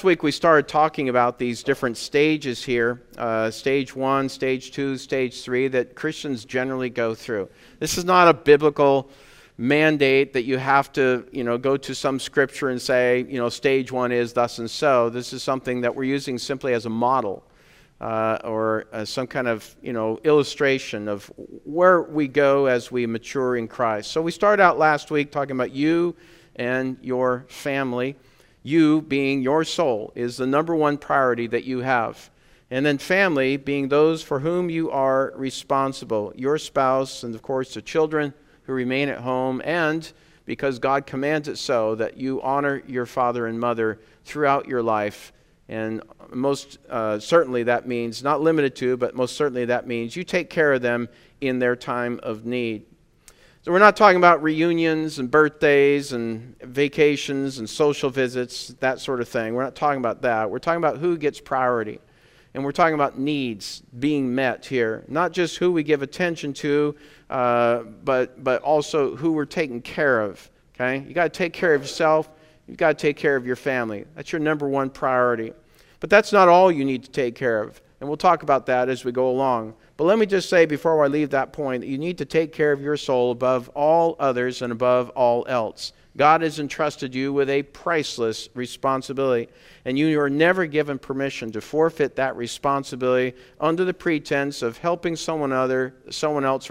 last week we started talking about these different stages here, stage 1, stage 2, stage 3, that Christians generally go through. This is not a biblical mandate that you have to, go to some scripture and say, stage 1 is thus and so. This is something that we're using simply as a model or some kind of, illustration of where we go as we mature in Christ. So we started out last week talking about you and your family. You being your soul is the number one priority that you have. And then family being those for whom you are responsible. Your spouse and, of course, the children who remain at home. And because God commands it so, that you honor your father and mother throughout your life. And most certainly that means, not limited to, but most certainly that means you take care of them in their time of need. So we're not talking about reunions and birthdays and vacations and social visits, that sort of thing. We're not talking about that. We're talking about who gets priority. And we're talking about needs being met here. Not just who we give attention to, but also who we're taking care of. Okay? You got to take care of yourself. You've got to take care of your family. That's your number one priority. But that's not all you need to take care of. And we'll talk about that as we go along. But let me just say before I leave that point that you need to take care of your soul above all others and above all else. God has entrusted you with a priceless responsibility. And you are never given permission to forfeit that responsibility under the pretense of helping someone else,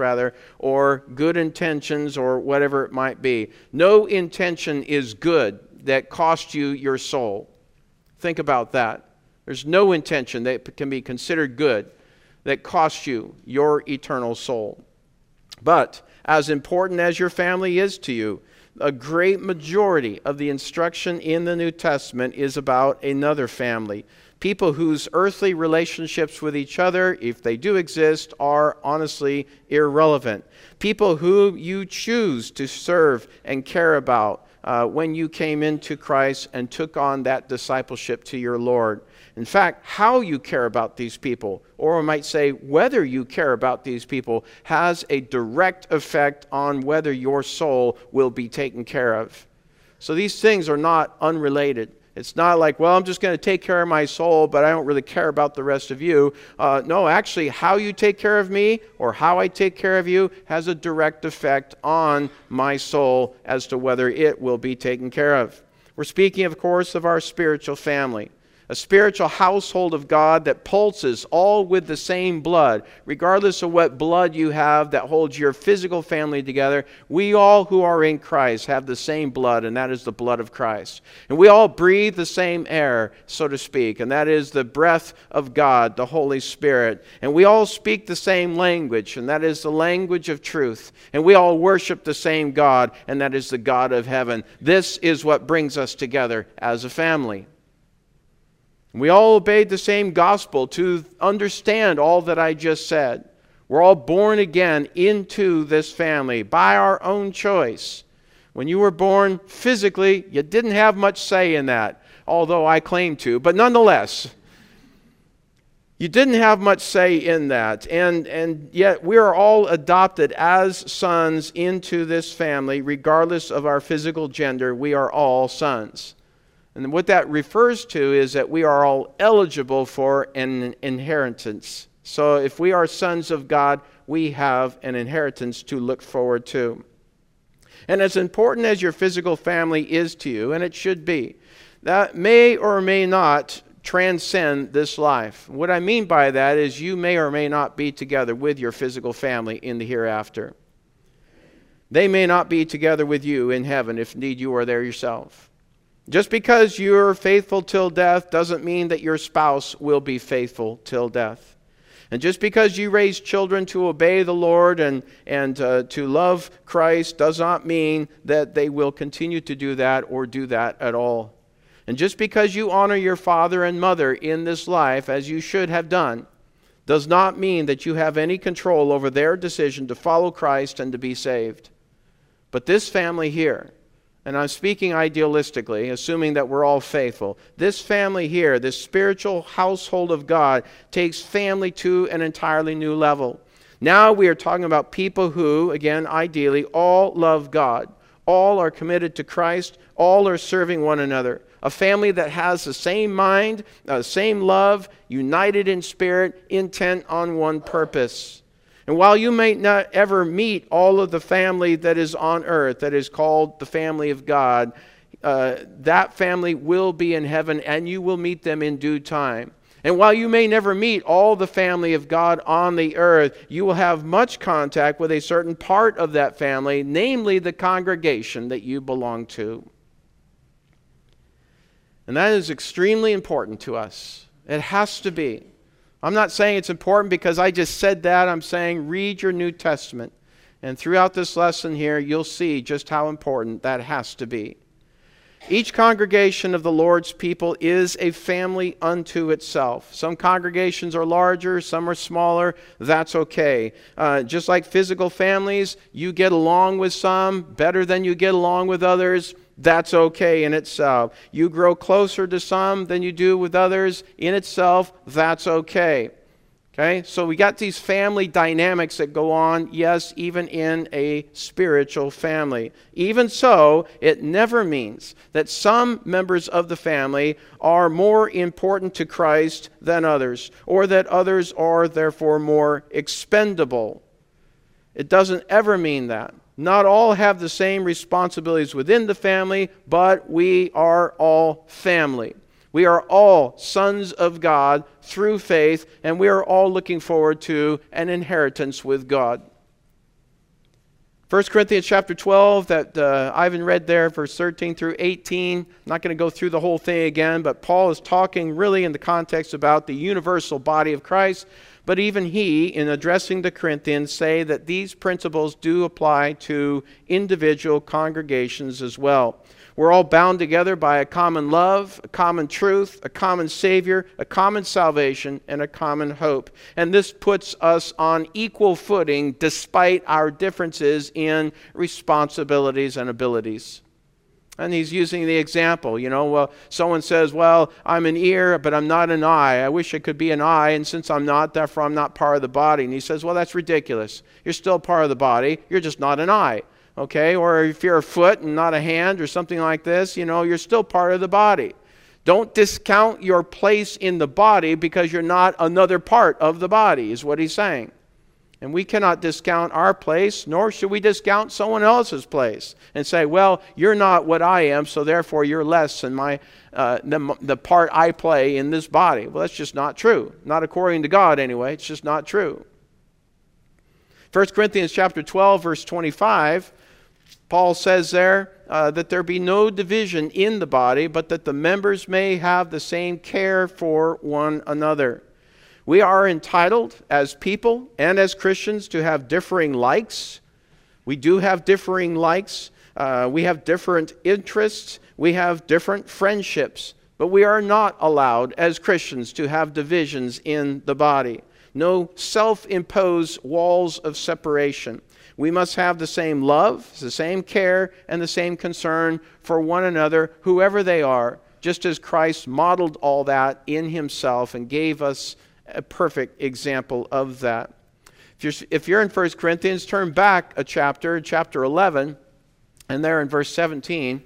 or good intentions or whatever it might be. No intention is good that costs you your soul. Think about that. There's no intention that can be considered good that costs you your eternal soul. But as important as your family is to you, a great majority of the instruction in the New Testament is about another family. People whose earthly relationships with each other, if they do exist, are honestly irrelevant. People who you choose to serve and care about when you came into Christ and took on that discipleship to your Lord. In fact, how you care about these people, or I might say whether you care about these people, has a direct effect on whether your soul will be taken care of. So these things are not unrelated. It's not like, well, I'm just going to take care of my soul, but I don't really care about the rest of you. No, actually, how you take care of me or how I take care of you has a direct effect on my soul as to whether it will be taken care of. We're speaking, of course, of our spiritual family. A spiritual household of God that pulses all with the same blood. Regardless of what blood you have that holds your physical family together, we all who are in Christ have the same blood, and that is the blood of Christ. And we all breathe the same air, so to speak, and that is the breath of God, the Holy Spirit. And we all speak the same language, and that is the language of truth. And we all worship the same God, and that is the God of heaven. This is what brings us together as a family. We all obeyed the same gospel to understand all that I just said. We're all born again into this family by our own choice. When you were born physically, you didn't have much say in that, although I claim to. But nonetheless, you didn't have much say in that. And yet we are all adopted as sons into this family. Regardless of our physical gender, we are all sons. And what that refers to is that we are all eligible for an inheritance. So if we are sons of God, we have an inheritance to look forward to. And as important as your physical family is to you, and it should be, that may or may not transcend this life. What I mean by that is you may or may not be together with your physical family in the hereafter. They may not be together with you in heaven if indeed you are there yourself. Just because you're faithful till death doesn't mean that your spouse will be faithful till death. And just because you raise children to obey the Lord and to love Christ does not mean that they will continue to do that or do that at all. And just because you honor your father and mother in this life, as you should have done, does not mean that you have any control over their decision to follow Christ and to be saved. But this family here, and I'm speaking idealistically, assuming that we're all faithful. This family here, this spiritual household of God, takes family to an entirely new level. Now we are talking about people who, again, ideally, all love God. All are committed to Christ. All are serving one another. A family that has the same mind, same love, united in spirit, intent on one purpose. And while you may not ever meet all of the family that is on earth, that is called the family of God, that family will be in heaven, and you will meet them in due time. And while you may never meet all the family of God on the earth, you will have much contact with a certain part of that family, namely the congregation that you belong to. And that is extremely important to us. It has to be. I'm not saying it's important because I just said that. I'm saying read your New Testament. And throughout this lesson here, you'll see just how important that has to be. Each congregation of the Lord's people is a family unto itself. Some congregations are larger, some are smaller. That's okay. Just like physical families, you get along with some better than you get along with others. That's okay in itself. You grow closer to some than you do with others. In itself, that's okay. Okay, so we got these family dynamics that go on, yes, even in a spiritual family. Even so, it never means that some members of the family are more important to Christ than others, or that others are therefore more expendable. It doesn't ever mean that. Not all have the same responsibilities within the family, but we are all family. We are all sons of God through faith, and we are all looking forward to an inheritance with God. 1 Corinthians chapter 12 that Ivan read there, verse 13 through 18. I'm not going to go through the whole thing again, but Paul is talking really in the context about the universal body of Christ. But even he, in addressing the Corinthians, say that these principles do apply to individual congregations as well. We're all bound together by a common love, a common truth, a common Savior, a common salvation, and a common hope. And this puts us on equal footing despite our differences in responsibilities and abilities. And he's using the example, well, someone says, well, I'm an ear, but I'm not an eye. I wish I could be an eye, and since I'm not, therefore I'm not part of the body. And he says, well, that's ridiculous. You're still part of the body. You're just not an eye. Okay, or if you're a foot and not a hand or something like this, you're still part of the body. Don't discount your place in the body because you're not another part of the body, is what he's saying. And we cannot discount our place, nor should we discount someone else's place and say, well, you're not what I am, so therefore you're less than the part I play in this body. Well, that's just not true. Not according to God anyway. It's just not true. 1 Corinthians chapter 12, verse 25, Paul says there that there be no division in the body, but that the members may have the same care for one another. We are entitled as people and as Christians to have differing likes. We do have differing likes. We have different interests. We have different friendships. But we are not allowed as Christians to have divisions in the body. No self-imposed walls of separation. We must have the same love, the same care, and the same concern for one another, whoever they are, just as Christ modeled all that in himself and gave us a perfect example of that. If you're in 1 Corinthians, turn back a chapter 11, and there in verse 17,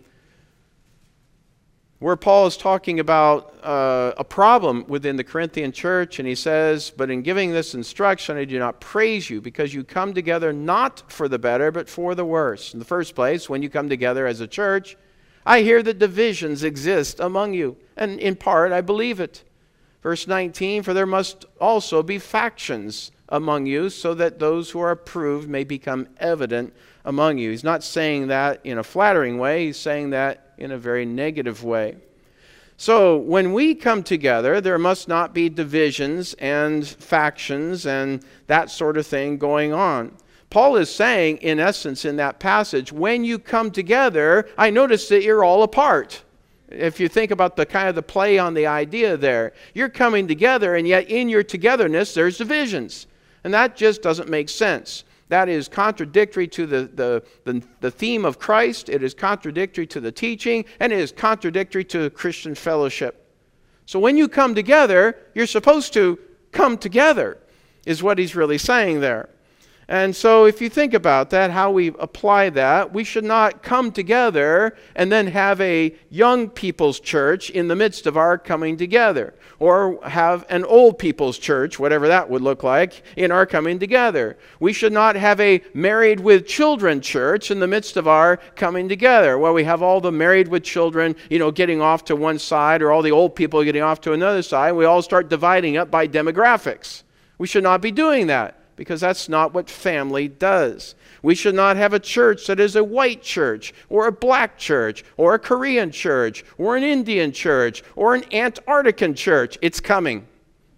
where Paul is talking about a problem within the Corinthian church, and he says, but in giving this instruction, I do not praise you, because you come together not for the better, but for the worse. In the first place, when you come together as a church, I hear that divisions exist among you, and in part I believe it. Verse 19, for there must also be factions among you, so that those who are approved may become evident among you. He's not saying that in a flattering way. He's saying that in a very negative way. So when we come together, there must not be divisions and factions and that sort of thing going on. Paul is saying, in essence, in that passage, when you come together, I notice that you're all apart. If you think about the kind of the play on the idea there, you're coming together, and yet in your togetherness, there's divisions. And that just doesn't make sense. That is contradictory to the theme of Christ. It is contradictory to the teaching, and it is contradictory to Christian fellowship. So when you come together, you're supposed to come together, is what he's really saying there. And so if you think about that, how we apply that, we should not come together and then have a young people's church in the midst of our coming together, or have an old people's church, whatever that would look like, in our coming together. We should not have a married with children church in the midst of our coming together, where we have all the married with children, getting off to one side, or all the old people getting off to another side. We all start dividing up by demographics. We should not be doing that, because that's not what family does. We should not have a church that is a white church, or a black church, or a Korean church, or an Indian church, or an Antarctican church. It's coming.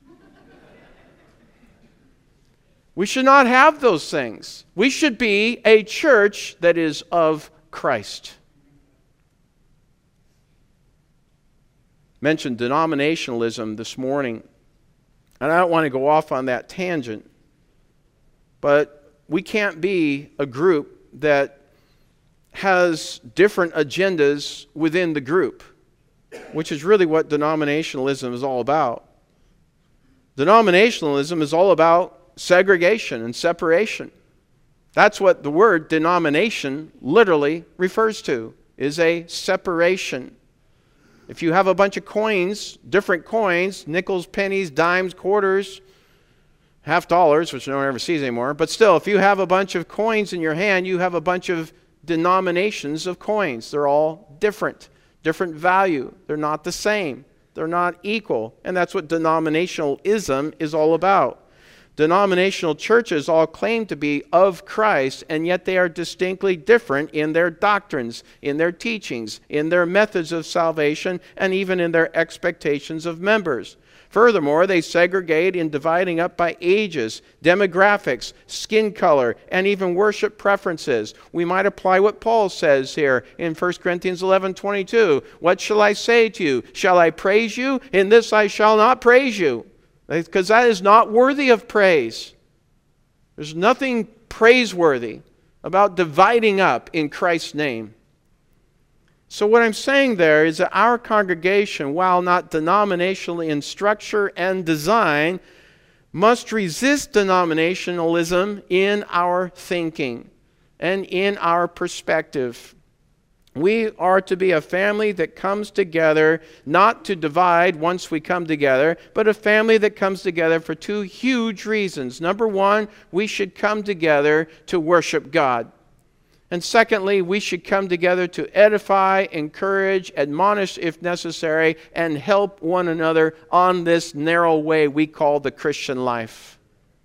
We should not have those things. We should be a church that is of Christ. Mentioned denominationalism this morning, and I don't want to go off on that tangent. But we can't be a group that has different agendas within the group, which is really what denominationalism is all about. Denominationalism is all about segregation and separation. That's what the word denomination literally refers to, is a separation. If you have a bunch of coins, different coins, nickels, pennies, dimes, quarters, half dollars, which no one ever sees anymore. But still, if you have a bunch of coins in your hand, you have a bunch of denominations of coins. They're all different value. They're not the same. They're not equal. And that's what denominationalism is all about. Denominational churches all claim to be of Christ, and yet they are distinctly different in their doctrines, in their teachings, in their methods of salvation, and even in their expectations of members. Furthermore, they segregate in dividing up by ages, demographics, skin color, and even worship preferences. We might apply what Paul says here in 1 Corinthians 11:22. What shall I say to you? Shall I praise you? In this I shall not praise you, because that is not worthy of praise. There's nothing praiseworthy about dividing up in Christ's name. So what I'm saying there is that our congregation, while not denominationally in structure and design, must resist denominationalism in our thinking and in our perspective. We are to be a family that comes together not to divide once we come together, but a family that comes together for two huge reasons. Number one, we should come together to worship God. And secondly, we should come together to edify, encourage, admonish if necessary, and help one another on this narrow way we call the Christian life.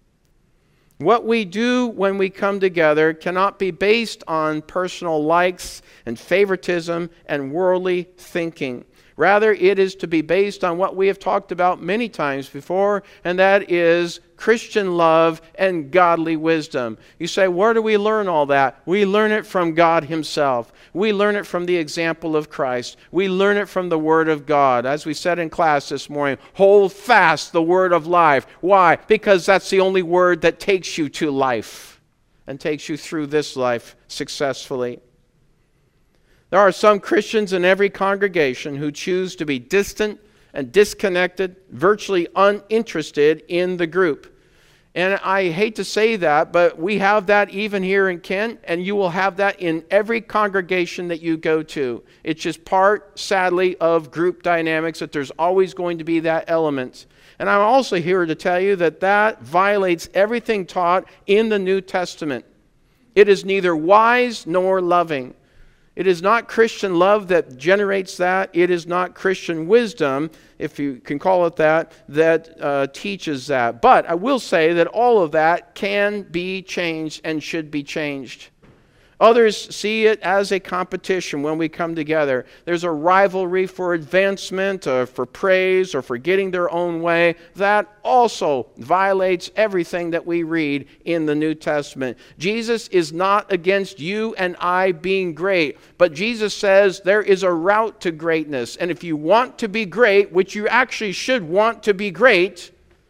What we do when we come together cannot be based on personal likes and favoritism and worldly thinking. Rather, it is to be based on what we have talked about many times before, and that is Christian love and godly wisdom. You say, where do we learn all that? We learn it from God Himself. We learn it from the example of Christ. We learn it from the Word of God. As we said in class this morning, hold fast the word of life. Why? Because that's the only word that takes you to life and takes you through this life successfully. There are some Christians in every congregation who choose to be distant and disconnected, virtually uninterested in the group. And I hate to say that, but we have that even here in Kent, and you will have that in every congregation that you go to. It's just part, sadly, of group dynamics, that there's always going to be that element. And I'm also here to tell you that that violates everything taught in the New Testament. It is neither wise nor loving. It is not Christian love that generates that. It is not Christian wisdom, if you can call it that, that teaches that. But I will say that all of that can be changed and should be changed. Others see it as a competition when we come together. There's a rivalry for advancement, or for praise, or for getting their own way. That also violates everything that we read in the New Testament. Jesus is not against you and I being great, but Jesus says there is a route to greatness. And if you want to be great, which you actually should want to be great,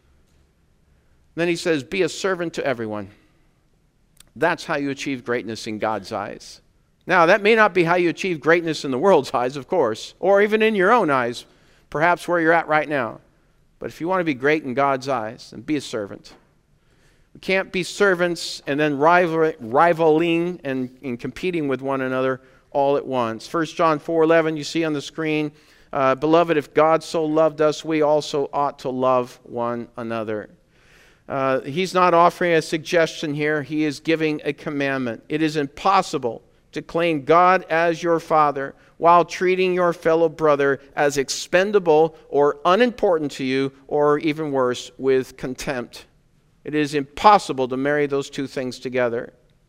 then He says, be a servant to everyone. That's how you achieve greatness in God's eyes. Now, that may not be how you achieve greatness in the world's eyes, of course, or even in your own eyes, perhaps where you're at right now. But if you want to be great in God's eyes, then be a servant. We can't be servants and then rivaling and competing with one another all at once. 1 John 4:11, you see on the screen, beloved, if God so loved us, we also ought to love one another. He's not offering a suggestion here. He is giving a commandment. It is impossible to claim God as your Father while treating your fellow brother as expendable or unimportant to you, or even worse, with contempt. It is impossible to marry those two things together.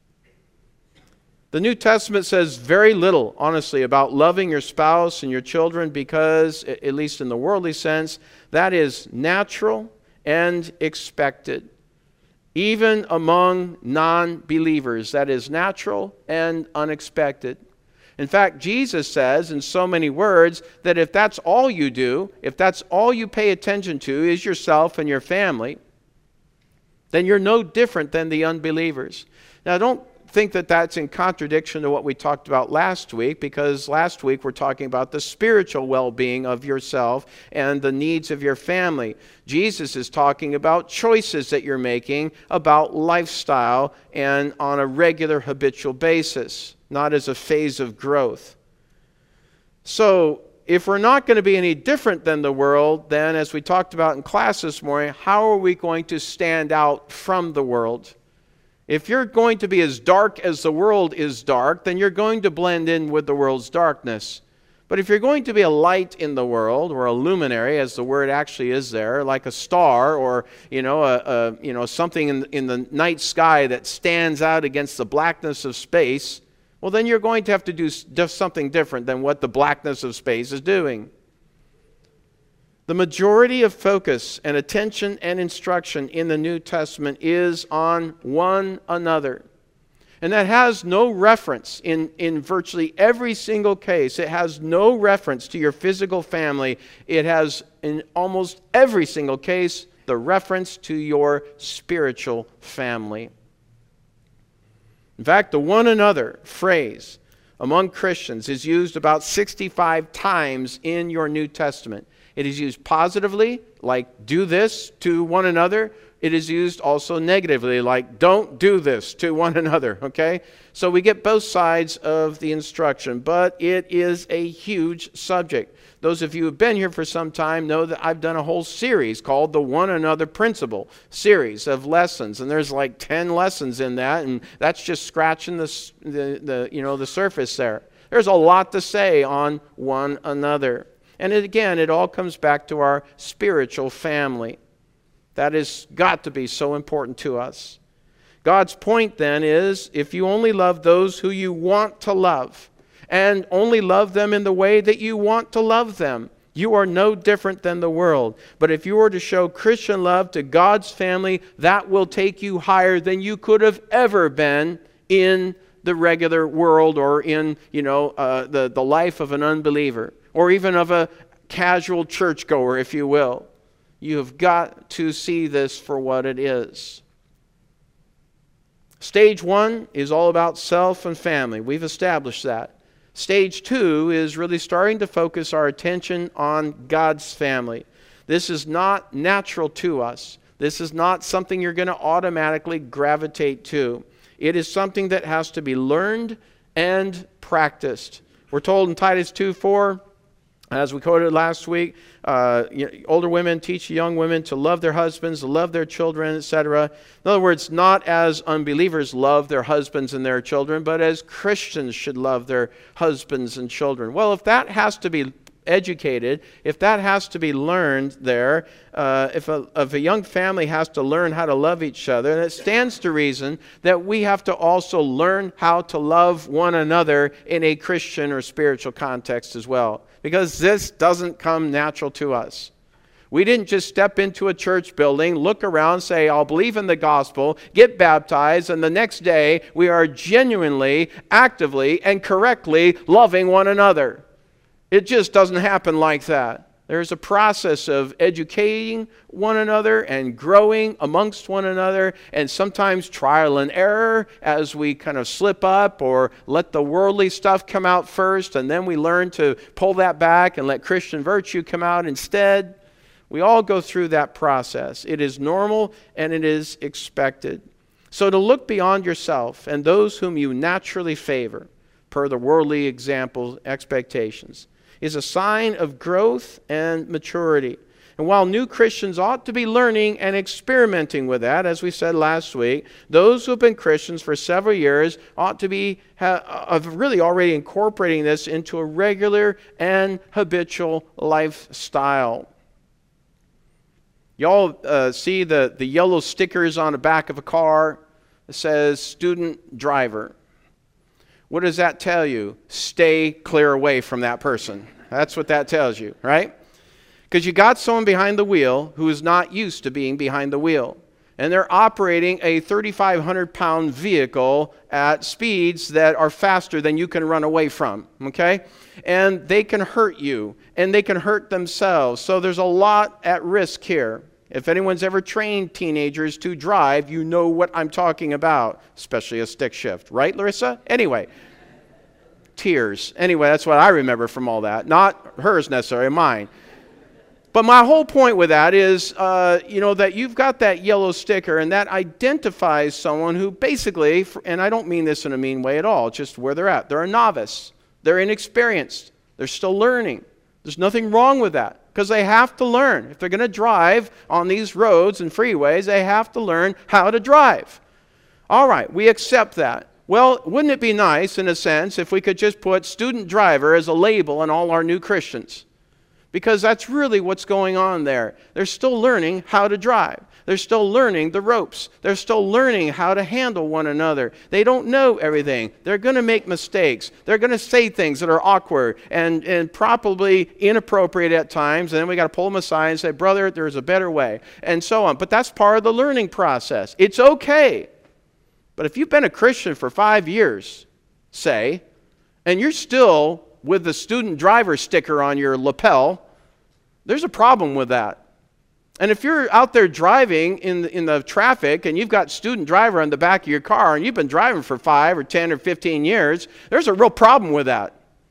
The New Testament says very little, honestly, about loving your spouse and your children because, at least in the worldly sense, that is natural and expected. Even among non-believers, that is natural and unexpected. In fact, Jesus says in so many words that if that's all you do, if that's all you pay attention to is yourself and your family, then you're no different than the unbelievers. Now, don't think that that's in contradiction to what we talked about last week, because last week we're talking about the spiritual well-being of yourself and the needs of your family. Jesus is talking about choices that you're making about lifestyle and on a regular habitual basis, not as a phase of growth. So if we're not going to be any different than the world, then as we talked about in class this morning, how are we going to stand out from the world? If you're going to be as dark as the world is dark, then you're going to blend in with the world's darkness. But if you're going to be a light in the world, or a luminary, as the word actually is there, like a star, or something in the night sky that stands out against the blackness of space, well, then you're going to have to do something different than what the blackness of space is doing. The majority of focus and attention and instruction in the New Testament is on one another. And that has no reference in virtually every single case. It has no reference to your physical family. It has, in almost every single case, the reference to your spiritual family. In fact, the one another phrase among Christians is used about 65 times in your New Testament. It is used positively, like do this to one another. It is used also negatively, like don't do this to one another, okay? So we get both sides of the instruction, but it is a huge subject. Those of you who have been here for some time know that I've done a whole series called the One Another Principle series of lessons, and there's like 10 lessons in that, and that's just scratching the surface there. There's a lot to say on one another. And again, it all comes back to our spiritual family. That has got to be so important to us. God's point then is, if you only love those who you want to love, and only love them in the way that you want to love them, you are no different than the world. But if you were to show Christian love to God's family, that will take you higher than you could have ever been in the regular world, or in the life of an unbeliever, or even of a casual churchgoer, if you will. You have got to see this for what it is. Stage 1 is all about self and family. We've established that. Stage 2 is really starting to focus our attention on God's family. This is not natural to us. This is not something you're going to automatically gravitate to. It is something that has to be learned and practiced. We're told in Titus 2:4, as we quoted last week, older women teach young women to love their husbands, to love their children, etc. In other words, not as unbelievers love their husbands and their children, but as Christians should love their husbands and children. Well, if that has to be educated, if that has to be learned there, if a young family has to learn how to love each other, then it stands to reason that we have to also learn how to love one another in a Christian or spiritual context as well. Because this doesn't come natural to us. We didn't just step into a church building, look around, say, I'll believe in the gospel, get baptized, and the next day we are genuinely, actively, and correctly loving one another. It just doesn't happen like that. There's a process of educating one another and growing amongst one another, and sometimes trial and error as we kind of slip up or let the worldly stuff come out first, and then we learn to pull that back and let Christian virtue come out instead. We all go through that process. It is normal and it is expected. So to look beyond yourself and those whom you naturally favor, per the worldly examples, expectations, is a sign of growth and maturity. And while new Christians ought to be learning and experimenting with that, as we said last week, those who have been Christians for several years ought to be really already incorporating this into a regular and habitual lifestyle. Y'all see the yellow stickers on the back of a car that says student driver. What does that tell you? Stay clear away from that person. That's what that tells you, right? Because you got someone behind the wheel who is not used to being behind the wheel. And they're operating a 3,500-pound vehicle at speeds that are faster than you can run away from, okay? And they can hurt you, and they can hurt themselves. So there's a lot at risk here. If anyone's ever trained teenagers to drive, you know what I'm talking about, especially a stick shift. Right, Larissa? Anyway, tears. Anyway, that's what I remember from all that. Not hers necessarily, mine. But my whole point with that is, that you've got that yellow sticker, and that identifies someone who basically, and I don't mean this in a mean way at all, just where they're at. They're a novice. They're inexperienced. They're still learning. There's nothing wrong with that, because they have to learn. If they're going to drive on these roads and freeways, they have to learn how to drive. All right, we accept that. Well, wouldn't it be nice, in a sense, if we could just put student driver as a label on all our new Christians? Because that's really what's going on there. They're still learning how to drive. They're still learning the ropes. They're still learning how to handle one another. They don't know everything. They're going to make mistakes. They're going to say things that are awkward and probably inappropriate at times. And then we got to pull them aside and say, brother, there's a better way, and so on. But that's part of the learning process. It's okay. But if you've been a Christian for 5 years, say, and you're still with the student driver sticker on your lapel, there's a problem with that. And if you're out there driving in the traffic and you've got student driver on the back of your car and you've been driving for 5 or 10 or 15 years, there's a real problem with that.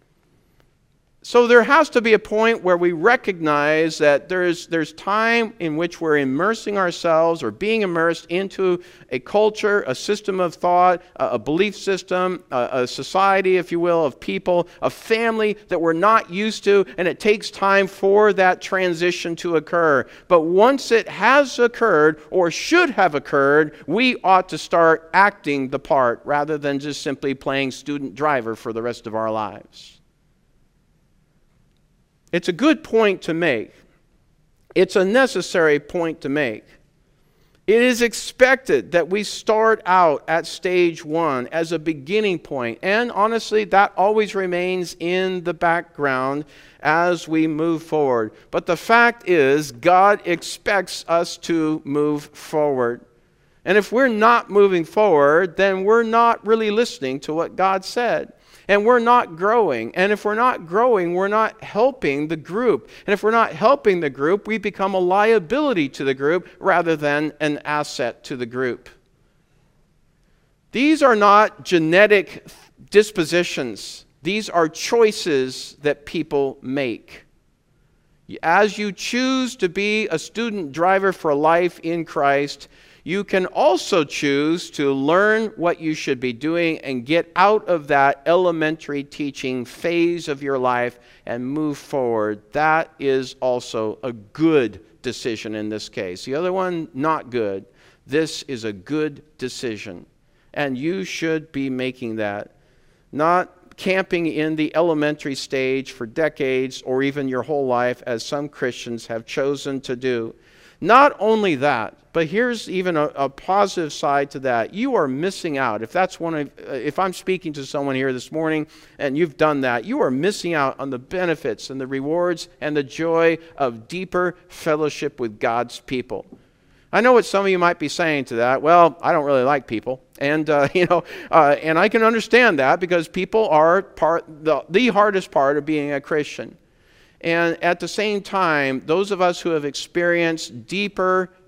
So there has to be a point where we recognize that there's time in which we're immersing ourselves or being immersed into a culture, a system of thought, a belief system, a society, if you will, of people, a family that we're not used to, and it takes time for that transition to occur. But once it has occurred or should have occurred, we ought to start acting the part rather than just simply playing student driver for the rest of our lives. It's a good point to make. It's a necessary point to make. It is expected that we start out at stage 1 as a beginning point. And honestly, that always remains in the background as we move forward. But the fact is, God expects us to move forward. And if we're not moving forward, then we're not really listening to what God said. And we're not growing. And if we're not growing, we're not helping the group. And if we're not helping the group, we become a liability to the group rather than an asset to the group. These are not genetic dispositions. These are choices that people make. As you choose to be a student driver for life in Christ, you can also choose to learn what you should be doing and get out of that elementary teaching phase of your life and move forward. That is also a good decision in this case. The other one, not good. This is a good decision. And you should be making that. Not camping in the elementary stage for decades or even your whole life, as some Christians have chosen to do. Not only that, but here's even a positive side to that. You are missing out. If I'm speaking to someone here this morning and you've done that, you are missing out on the benefits and the rewards and the joy of deeper fellowship with God's people. I know what some of you might be saying to that. Well, I don't really like people. And, and I can understand that because people are the hardest part of being a Christian. And at the same time, those of us who have experienced deeper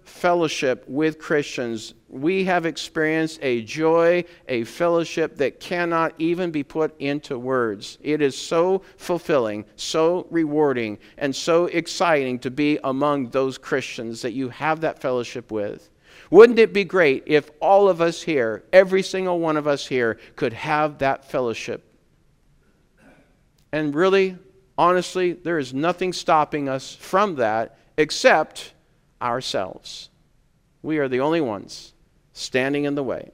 fellowship with Christians, we have experienced a joy, a fellowship that cannot even be put into words. It is so fulfilling, so rewarding, and so exciting to be among those Christians that you have that fellowship with. Wouldn't it be great if all of us here, every single one of us here, could have that fellowship? And really, honestly, there is nothing stopping us from that except ourselves. We are the only ones standing in the way.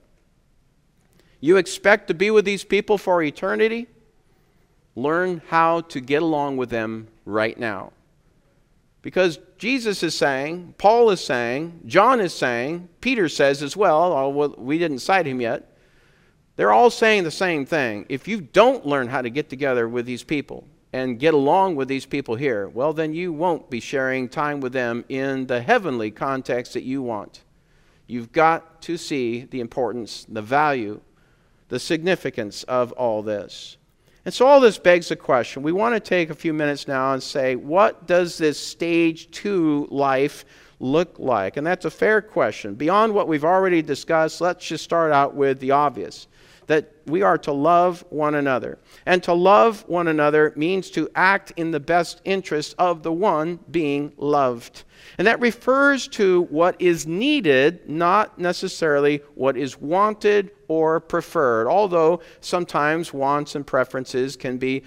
You expect to be with these people for eternity? Learn how to get along with them right now. Because Jesus is saying, Paul is saying, John is saying, Peter says as well, we didn't cite him yet, they're all saying the same thing. If you don't learn how to get together with these people and get along with these people here, well, then you won't be sharing time with them in the heavenly context that you want. You've got to see the importance, the value, the significance of all this. And so all this begs the question. We want to take a few minutes now and say, what does this stage 2 life look like? And that's a fair question. Beyond what we've already discussed, let's just start out with the obvious, that we are to love one another. And to love one another means to act in the best interest of the one being loved. And that refers to what is needed, not necessarily what is wanted or preferred. Although sometimes wants and preferences can be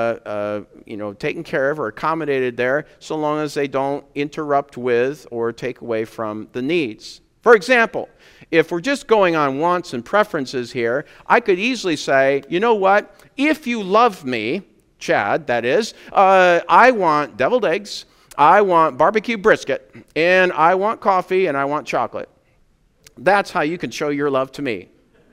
taken care of or accommodated there, so long as they don't interrupt with or take away from the needs. For example, if we're just going on wants and preferences here, I could easily say, you know what? If you love me, Chad, that is, I want deviled eggs, I want barbecue brisket, and I want coffee, and I want chocolate. That's how you can show your love to me.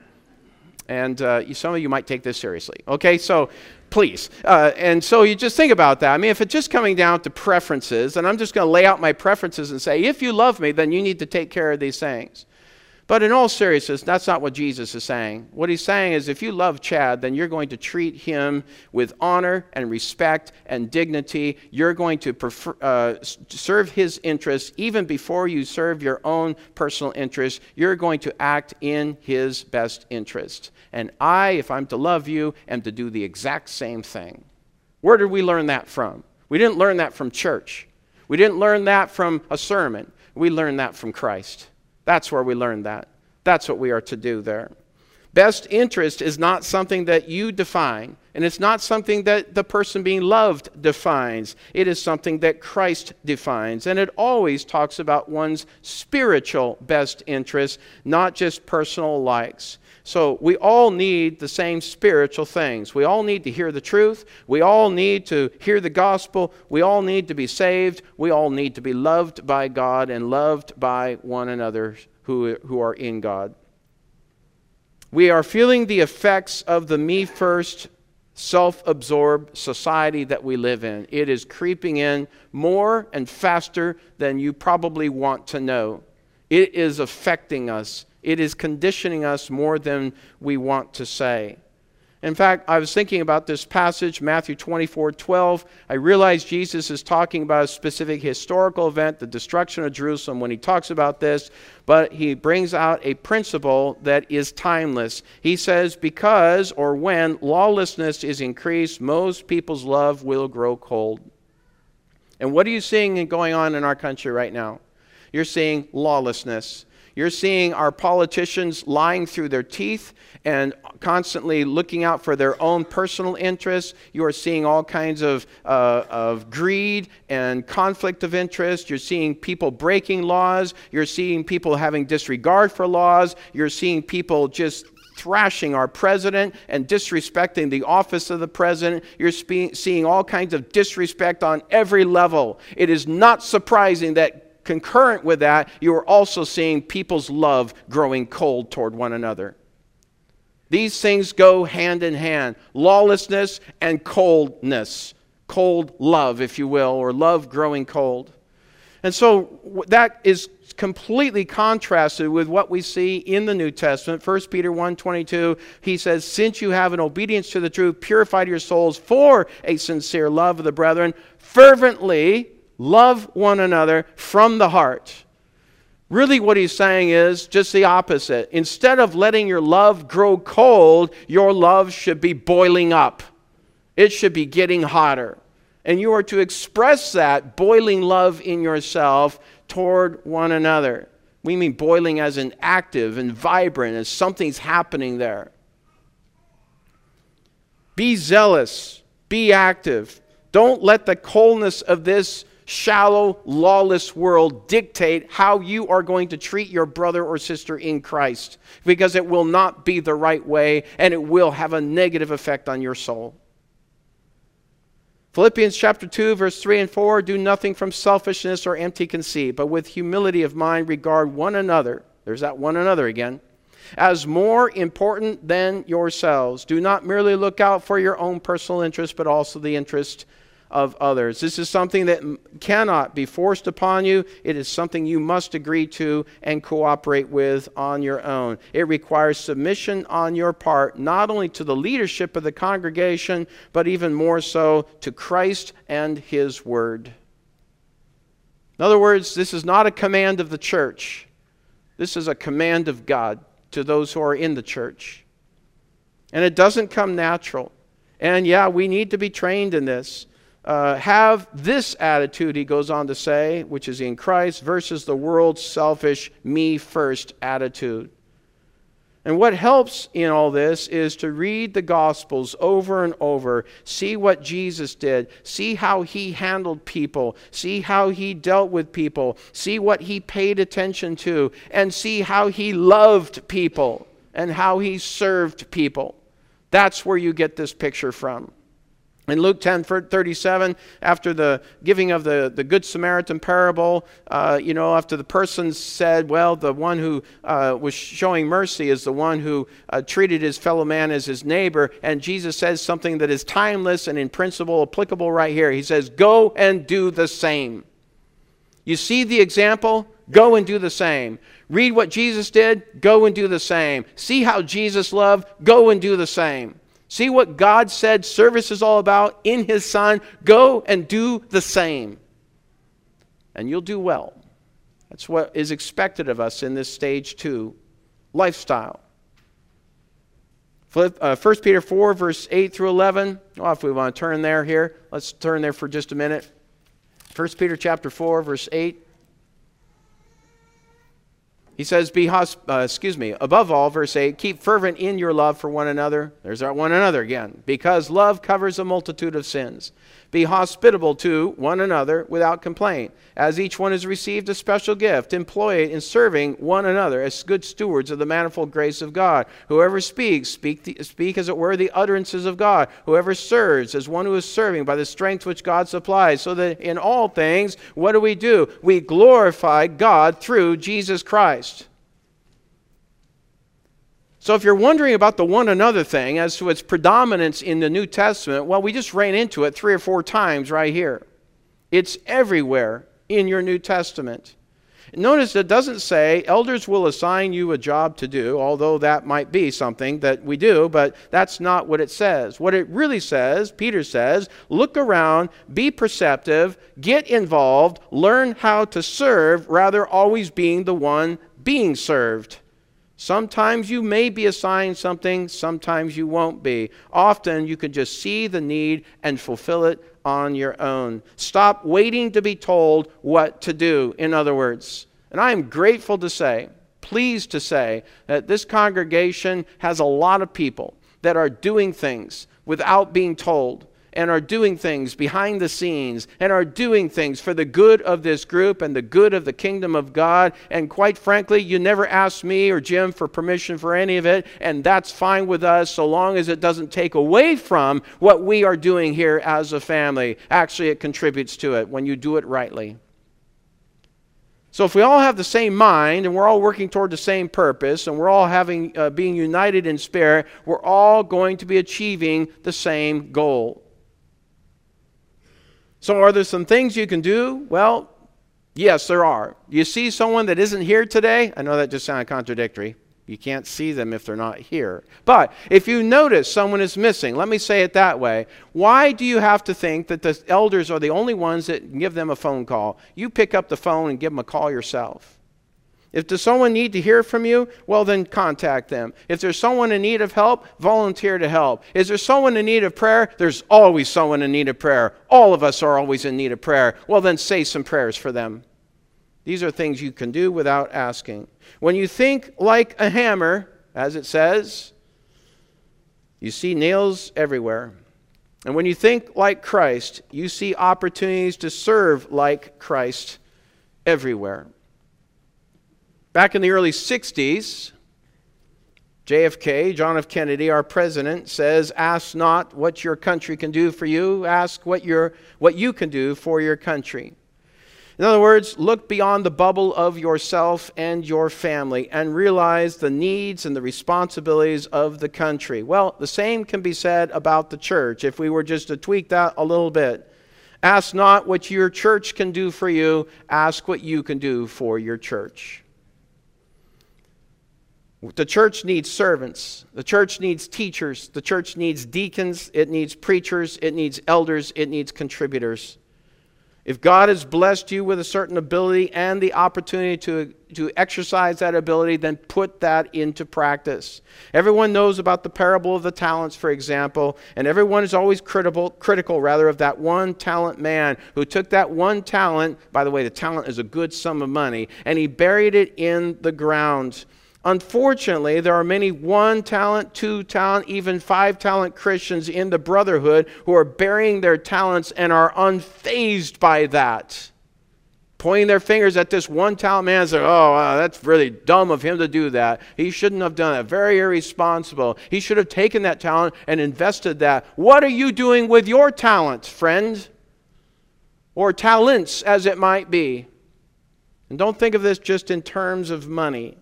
And some of you might take this seriously. Okay, so please. And so you just think about that. I mean, if it's just coming down to preferences, and I'm just going to lay out my preferences and say, if you love me, then you need to take care of these things. But in all seriousness, that's not what Jesus is saying. What he's saying is if you love Chad, then you're going to treat him with honor and respect and dignity. You're going to serve his interests even before you serve your own personal interests. You're going to act in his best interest. And I, if I'm to love you, am to do the exact same thing. Where did we learn that from? We didn't learn that from church. We didn't learn that from a sermon. We learned that from Christ. That's where we learned that. That's what we are to do there. Best interest is not something that you define, and it's not something that the person being loved defines. It is something that Christ defines, and it always talks about one's spiritual best interest, not just personal likes. So we all need the same spiritual things. We all need to hear the truth. We all need to hear the gospel. We all need to be saved. We all need to be loved by God and loved by one another who are in God. We are feeling the effects of the me-first, self-absorbed society that we live in. It is creeping in more and faster than you probably want to know. It is affecting us. It is conditioning us more than we want to say. In fact, I was thinking about this passage, Matthew 24:12. I realize Jesus is talking about a specific historical event, the destruction of Jerusalem, when he talks about this, but he brings out a principle that is timeless. He says, because or when lawlessness is increased, most people's love will grow cold. And what are you seeing going on in our country right now? You're seeing lawlessness. You're seeing our politicians lying through their teeth and constantly looking out for their own personal interests. You are seeing all kinds of greed and conflict of interest. You're seeing people breaking laws. You're seeing people having disregard for laws. You're seeing people just thrashing our president and disrespecting the office of the president. You're seeing all kinds of disrespect on every level. It is not surprising that concurrent with that, you are also seeing people's love growing cold toward one another. These things go hand in hand. Lawlessness and coldness. Cold love, if you will, or love growing cold. And so that is completely contrasted with what we see in the New Testament. 1 Peter 1:22, he says, since you have an obedience to the truth, purified your souls for a sincere love of the brethren, fervently love one another from the heart. Really what he's saying is just the opposite. Instead of letting your love grow cold, your love should be boiling up. It should be getting hotter. And you are to express that boiling love in yourself toward one another. We mean boiling as in active and vibrant, as something's happening there. Be zealous. Be active. Don't let the coldness of this shallow, lawless world dictate how you are going to treat your brother or sister in Christ, because it will not be the right way and it will have a negative effect on your soul. Philippians chapter 2, verse 3 and 4, do nothing from selfishness or empty conceit, but with humility of mind regard one another, there's that one another again, as more important than yourselves. Do not merely look out for your own personal interest, but also the interest of others. This is something that cannot be forced upon you. It is something you must agree to and cooperate with on your own. It requires submission on your part, not only to the leadership of the congregation, but even more so to Christ and His Word. In other words, this is not a command of the church. This is a command of God to those who are in the church. And it doesn't come natural. And yeah, we need to be trained in this. Have this attitude, he goes on to say, which is in Christ, versus the world's selfish, me-first attitude. And what helps in all this is to read the Gospels over and over, see what Jesus did, see how He handled people, see how He dealt with people, see what He paid attention to, and see how He loved people and how He served people. That's where you get this picture from. In Luke 10:37, after the giving of the Good Samaritan parable, after the person said, well, the one who was showing mercy is the one who treated his fellow man as his neighbor, and Jesus says something that is timeless and in principle applicable right here. He says, go and do the same. You see the example? Go and do the same. Read what Jesus did? Go and do the same. See how Jesus loved? Go and do the same. See what God said service is all about in His Son? Go and do the same. And you'll do well. That's what is expected of us in this stage 2 lifestyle. 1 Peter 4, verse 8 through 11. Oh, if we want to turn there here, let's turn there for just a minute. 1 Peter chapter 4, verse 8. He says, above all, verse 8, keep fervent in your love for one another. There's our one another again. Because love covers a multitude of sins. Be hospitable to one another without complaint. As each one has received a special gift, employ it in serving one another as good stewards of the manifold grace of God. Whoever speaks, speak as it were the utterances of God. Whoever serves, as one who is serving by the strength which God supplies. So that in all things, what do? We glorify God through Jesus Christ. So if you're wondering about the one another thing as to its predominance in the New Testament, well, we just ran into it 3 or 4 times right here. It's everywhere in your New Testament. Notice it doesn't say elders will assign you a job to do, although that might be something that we do, but that's not what it says. What it really says, Peter says, look around, be perceptive, get involved, learn how to serve, rather always being the one being served. Sometimes you may be assigned something, sometimes you won't be. Often you can just see the need and fulfill it on your own. Stop waiting to be told what to do, in other words. And I am grateful to say, pleased to say, that this congregation has a lot of people that are doing things without being told, and are doing things behind the scenes, and are doing things for the good of this group and the good of the kingdom of God. And quite frankly, you never asked me or Jim for permission for any of it, and that's fine with us so long as it doesn't take away from what we are doing here as a family. Actually, it contributes to it when you do it rightly. So if we all have the same mind, and we're all working toward the same purpose, and we're all being united in spirit, we're all going to be achieving the same goal. So are there some things you can do? Well, yes, there are. You see someone that isn't here today? I know that just sounded contradictory. You can't see them if they're not here. But if you notice someone is missing, let me say it that way. Why do you have to think that the elders are the only ones that can give them a phone call? You pick up the phone and give them a call yourself. If there's someone need to hear from you, well, then contact them. If there's someone in need of help, volunteer to help. Is there someone in need of prayer? There's always someone in need of prayer. All of us are always in need of prayer. Well, then say some prayers for them. These are things you can do without asking. When you think like a hammer, as it says, you see nails everywhere. And when you think like Christ, you see opportunities to serve like Christ everywhere. Back in the early 60s, JFK, John F. Kennedy, our president, says, ask not what your country can do for you, ask what you can do for your country. In other words, look beyond the bubble of yourself and your family and realize the needs and the responsibilities of the country. Well, the same can be said about the church if we were just to tweak that a little bit. Ask not what your church can do for you, ask what you can do for your church. The church needs servants. The church needs teachers. The church needs deacons. It needs preachers. It needs elders. It needs contributors. If God has blessed you with a certain ability and the opportunity to exercise that ability, then put that into practice. Everyone knows about the parable of the talents, for example, and everyone is always critical of that one talent man who took that one talent. By the way, the talent is a good sum of money, and he buried it in the ground. Unfortunately, there are many 1 talent, 2 talent, even 5 talent Christians in the brotherhood who are burying their talents and are unfazed by that. Pointing their fingers at this 1 talent man and saying, oh, wow, that's really dumb of him to do that. He shouldn't have done that. Very irresponsible. He should have taken that talent and invested that. What are you doing with your talent, friend? Or talents, as it might be. And don't think of this just in terms of money.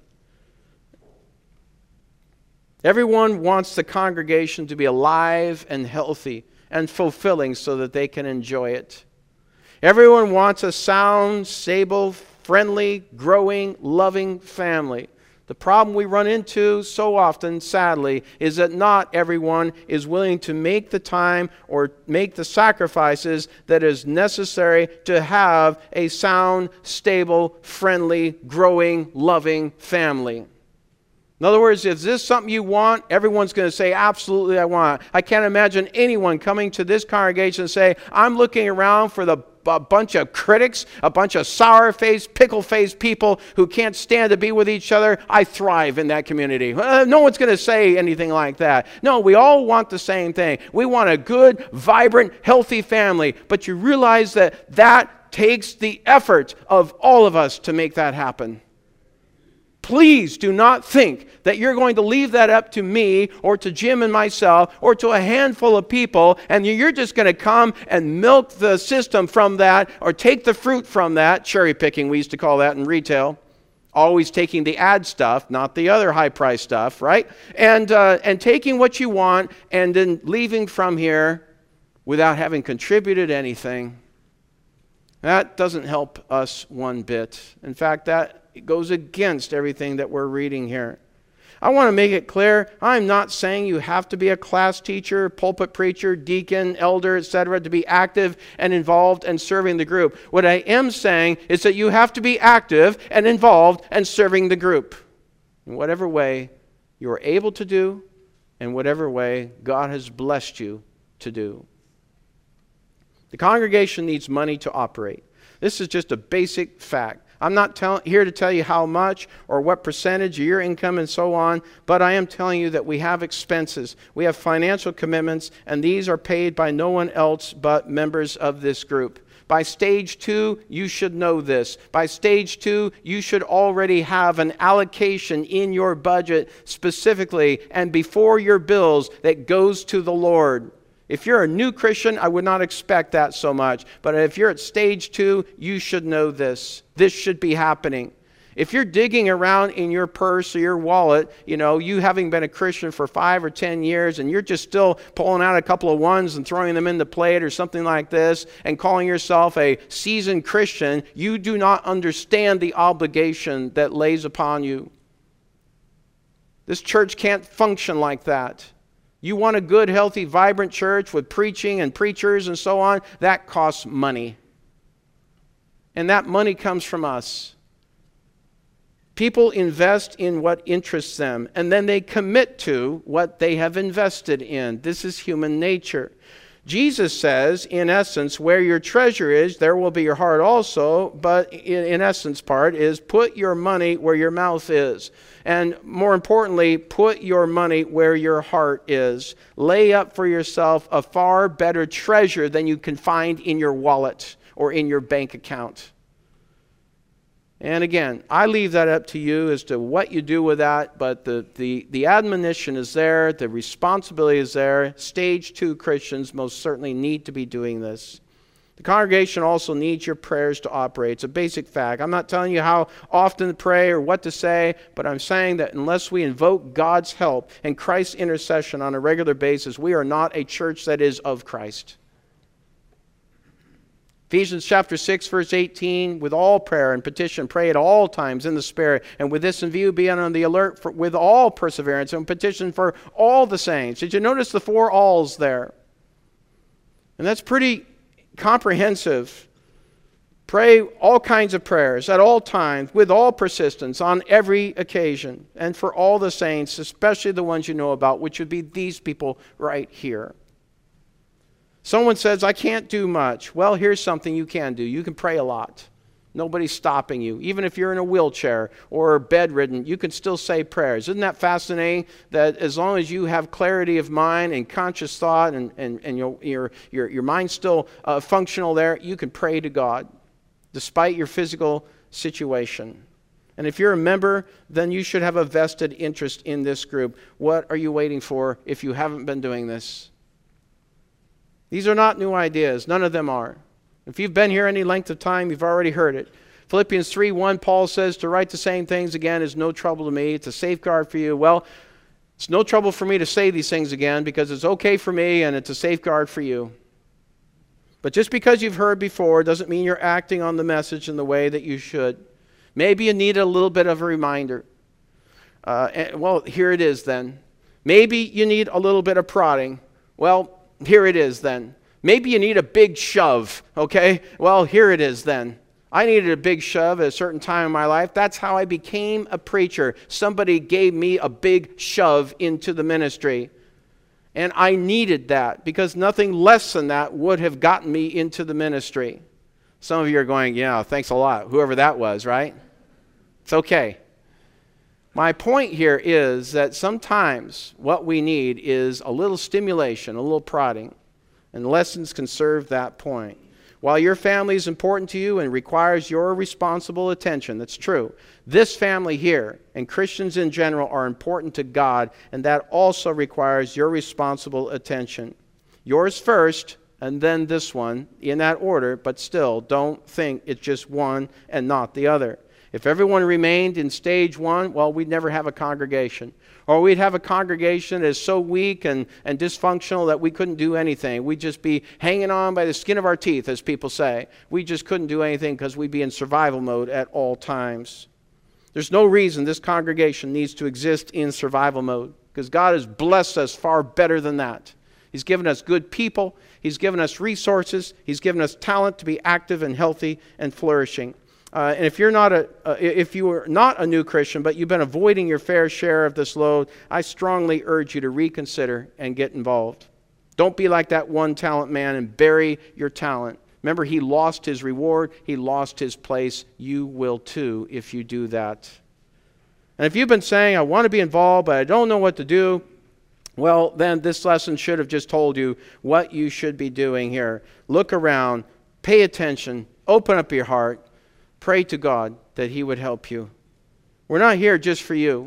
Everyone wants the congregation to be alive and healthy and fulfilling so that they can enjoy it. Everyone wants a sound, stable, friendly, growing, loving family. The problem we run into so often, sadly, is that not everyone is willing to make the time or make the sacrifices that is necessary to have a sound, stable, friendly, growing, loving family. In other words, if this is something you want, everyone's going to say, absolutely, I want it. I can't imagine anyone coming to this congregation and say, I'm looking around for a bunch of critics, a bunch of sour-faced, pickle-faced people who can't stand to be with each other. I thrive in that community. No one's going to say anything like that. No, we all want the same thing. We want a good, vibrant, healthy family. But you realize that takes the effort of all of us to make that happen. Please do not think that you're going to leave that up to me or to Jim and myself or to a handful of people and you're just going to come and milk the system from that or take the fruit from that. Cherry picking, we used to call that in retail. Always taking the ad stuff, not the other high-price stuff, right? And taking what you want and then leaving from here without having contributed anything. That doesn't help us one bit. In fact, that it goes against everything that we're reading here. I want to make it clear, I'm not saying you have to be a class teacher, pulpit preacher, deacon, elder, etc. to be active and involved and serving the group. What I am saying is that you have to be active and involved and serving the group in whatever way you are able to do and whatever way God has blessed you to do. The congregation needs money to operate. This is just a basic fact. I'm not here to tell you how much or what percentage of your income and so on, but I am telling you that we have expenses. We have financial commitments, and these are paid by no one else but members of this group. By stage 2, you should know this. By stage 2, you should already have an allocation in your budget specifically and before your bills that goes to the Lord. If you're a new Christian, I would not expect that so much. But if you're at stage 2, you should know this. This should be happening. If you're digging around in your purse or your wallet, you having been a Christian for 5 or 10 years and you're just still pulling out a couple of ones and throwing them in the plate or something like this and calling yourself a seasoned Christian, you do not understand the obligation that lays upon you. This church can't function like that. You want a good, healthy, vibrant church with preaching and preachers and so on, that costs money. And that money comes from us. People invest in what interests them, and then they commit to what they have invested in. This is human nature. Jesus says, in essence, where your treasure is, there will be your heart also, but in essence part is put your money where your mouth is. And more importantly, put your money where your heart is. Lay up for yourself a far better treasure than you can find in your wallet or in your bank account. And again, I leave that up to you as to what you do with that, but the admonition is there, the responsibility is there. Stage 2 Christians most certainly need to be doing this. The congregation also needs your prayers to operate. It's a basic fact. I'm not telling you how often to pray or what to say, but I'm saying that unless we invoke God's help and Christ's intercession on a regular basis, we are not a church that is of Christ. Ephesians chapter 6, verse 18, with all prayer and petition, pray at all times in the Spirit, and with this in view, be on the alert with all perseverance and petition for all the saints. Did you notice the 4 alls there? And that's pretty comprehensive. Pray all kinds of prayers at all times, with all persistence, on every occasion, and for all the saints, especially the ones you know about, which would be these people right here. Someone says, I can't do much. Well, here's something you can do. You can pray a lot. Nobody's stopping you. Even if you're in a wheelchair or bedridden, you can still say prayers. Isn't that fascinating that as long as you have clarity of mind and conscious thought and your mind's still functional there, you can pray to God despite your physical situation. And if you're a member, then you should have a vested interest in this group. What are you waiting for if you haven't been doing this? These are not new ideas. None of them are. If you've been here any length of time, you've already heard it. Philippians 3:1, Paul says, to write the same things again is no trouble to me. It's a safeguard for you. Well, it's no trouble for me to say these things again because it's okay for me and it's a safeguard for you. But just because you've heard before doesn't mean you're acting on the message in the way that you should. Maybe you need a little bit of a reminder. Well, here it is then. Maybe you need a little bit of prodding. Well, here it is then. Maybe you need a big shove, okay? Well, here it is then. I needed a big shove at a certain time in my life. That's how I became a preacher. Somebody gave me a big shove into the ministry. And I needed that because nothing less than that would have gotten me into the ministry. Some of you are going, yeah, thanks a lot, whoever that was, right? It's okay. My point here is that sometimes what we need is a little stimulation, a little prodding, and lessons can serve that point. While your family is important to you and requires your responsible attention, that's true. This family here and Christians in general are important to God, and that also requires your responsible attention. Yours first, and then this one, in that order, but still, don't think it's just one and not the other. If everyone remained in stage 1, well, we'd never have a congregation. Or we'd have a congregation that is so weak and dysfunctional that we couldn't do anything. We'd just be hanging on by the skin of our teeth, as people say. We just couldn't do anything because we'd be in survival mode at all times. There's no reason this congregation needs to exist in survival mode because God has blessed us far better than that. He's given us good people. He's given us resources. He's given us talent to be active and healthy and flourishing. And if you are not a new Christian, but you've been avoiding your fair share of this load, I strongly urge you to reconsider and get involved. Don't be like that one talent man and bury your talent. Remember, he lost his reward. He lost his place. You will too if you do that. And if you've been saying, I want to be involved, but I don't know what to do, well, then this lesson should have just told you what you should be doing here. Look around, pay attention, open up your heart, pray to God that He would help you. We're not here just for you.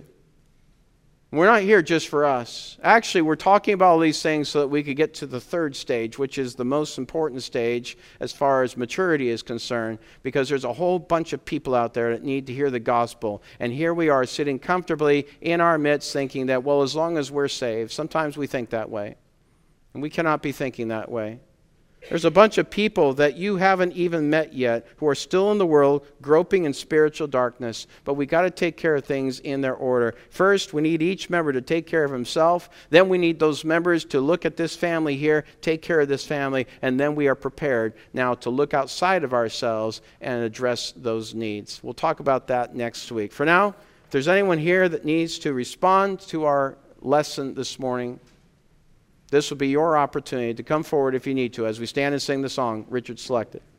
We're not here just for us. Actually, we're talking about all these things so that we could get to the third stage, which is the most important stage as far as maturity is concerned, because there's a whole bunch of people out there that need to hear the gospel. And here we are sitting comfortably in our midst thinking that, well, as long as we're saved, sometimes we think that way. And we cannot be thinking that way. There's a bunch of people that you haven't even met yet who are still in the world, groping in spiritual darkness. But we got to take care of things in their order. First, we need each member to take care of himself. Then we need those members to look at this family here, take care of this family, and then we are prepared now to look outside of ourselves and address those needs. We'll talk about that next week. For now, if there's anyone here that needs to respond to our lesson this morning, this will be your opportunity to come forward if you need to as we stand and sing the song Richard selected.